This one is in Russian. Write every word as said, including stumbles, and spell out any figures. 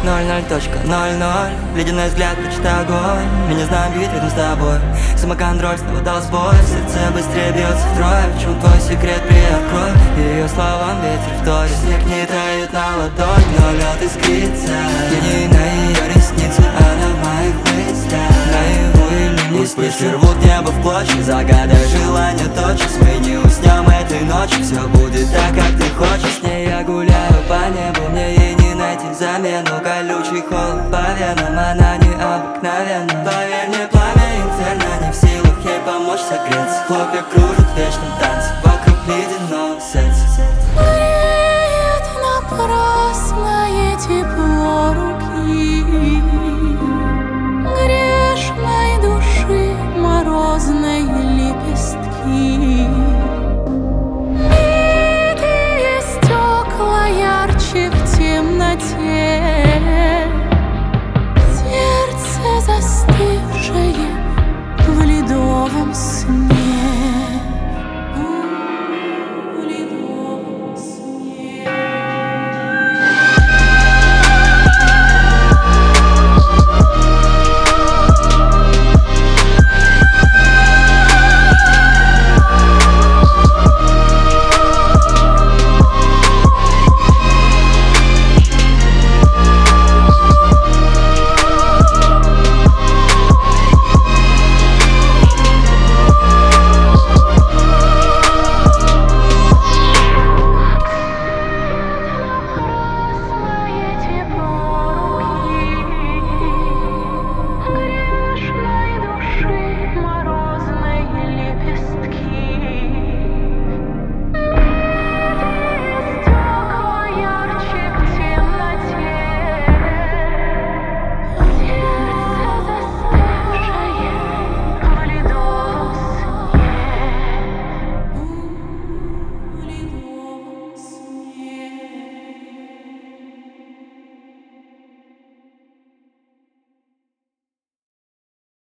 ноль ноль точка ноль ноль. Ледяной взгляд, почти огонь. Мы не знаем бить рядом с тобой. Самоконтроль снова дал сбой. Сердце быстрее бьется втрое. В чем твой секрет, приоткрой. Ее словам ветер вторит. Снег не тает на ладонь, но лед искрится. Тени на ее ресницы, она в моих мыслях. Наяву или не спишь, рвут небо в клочья. Загадай желание тотчас. Мы не уснем этой ночью. Все будет так, как ты хочешь. С ней я гуляю по небу. Мне ей не найти замену. Колючий холод по венам, она не